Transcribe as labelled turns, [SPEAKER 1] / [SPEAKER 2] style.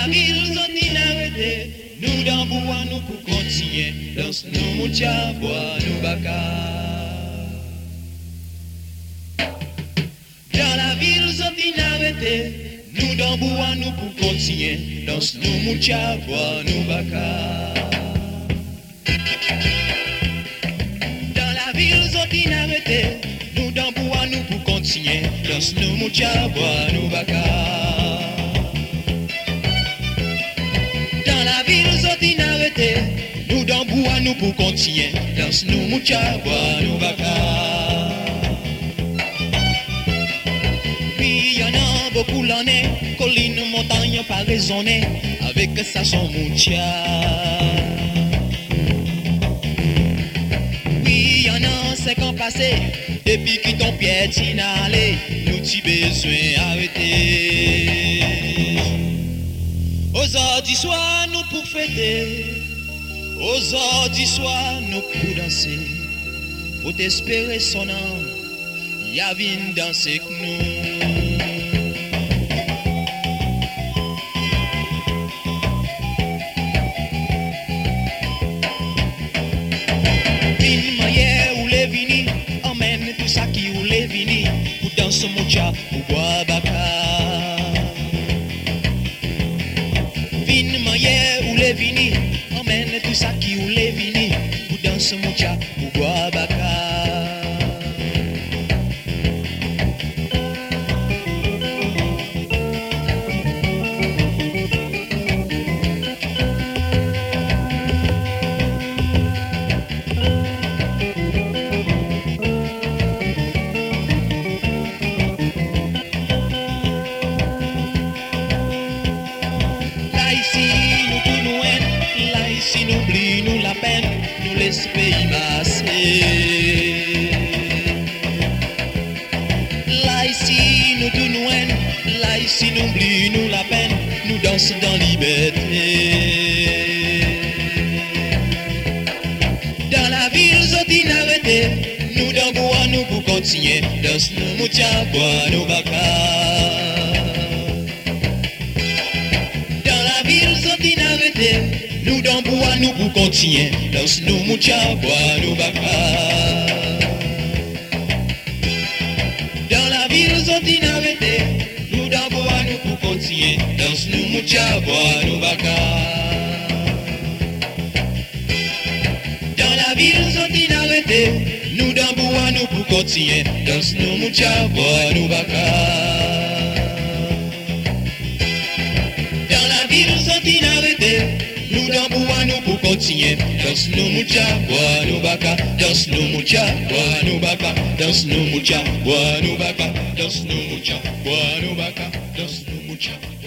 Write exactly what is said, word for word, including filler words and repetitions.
[SPEAKER 1] la ville, zoti n'arrêtez. Nous dans bois, nous pour continuer. Dans nous moutia, bois, nous baka. Dans la ville, zoti n'arrêtez. Nous dans bois, nous pour continuer. Dans nous moutia, bois, nous baka. Dans la ville, zoti n'arrêtez. Nous dans bois, nous pour continuer. Dans nous moutia, bois, nous baka. Dans la ville, zoti n'arrêtez. Nous dans bois, nous pour continuer. Dans nous moutia, bois, nous baka. Puis y'en a beaucoup l'année, collines, montagnes, pas raisonner. Avec ça son moutia. Oui, y'en a cinq ans passés. Depuis qui ton pied t'inallé, nous t'y besoin arrêter. Aux heures du soir, nous pour fêter. Aux heures du soir, nous pour danser. Faut espérer son âme, y'a vine danser que nous. Vine maillère ou les vini, emmène tout ça qui ou les vini, pour danser mon tcha, pour boire baka. Vine maillère ou les vini, emmène tout ça qui ou les vini, pour danser mon tcha, pour boire baka. Si nous oublie nous la peine, nous laisse pays masser. Là ici nous tout nous haine, là ici nous oublie nous la peine, nous dansons dans liberté. Dans la ville zoti n'arrêtez, nous dans bois nous pour continuer, danse nous moutia bois nous baka. Dans la ville zoti n'arrêtez, nous dans bois nous pour continuer, danse nous moutia bois nous baka. Dans la ville zoti n'arrêtez, nous dans bois nous pour continuer, danse nous moutia bois nous baka. Dans la ville zoti n'arrêtez, nous dans bois nous pour continuer, danse nous moutia bois nous baka. Dans la ville zoti n'arrêtez, nous dans bois nous pour continuer, danse nous moutia bois nous baka, danse nous moutia bois nous baka, danse nous moutia bois nous baka, danse nous moutia bois nous baka, danse nous moutia.